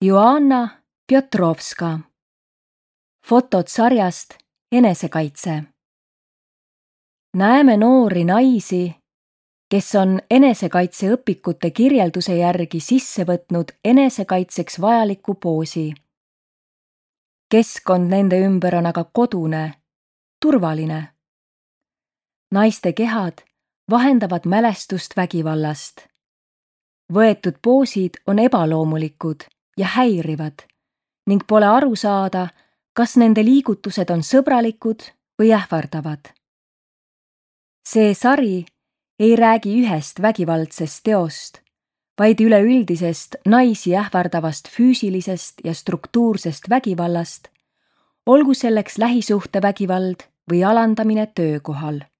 Joanna Pjotrovska. Fotod sarjast Enesekaitse. Näeme noori naisi, kes on enesekaitseõpikute kirjelduse järgi sisse võtnud enesekaitseks vajaliku poosi. Keskkond nende ümber on aga kodune, turvaline. Naiste kehad vahendavad mälestust vägivallast. Võetud poosid on ebaloomulikud ja häirivad ning pole aru saada, kas nende liigutused on sõbralikud või ähvardavad. See sari ei räägi ühest vägivaldsest teost, vaid üleüldisest naisi ähvardavast füüsilisest ja struktuursest vägivallast, olgu selleks lähisuhtevägivald või alandamine töökohal.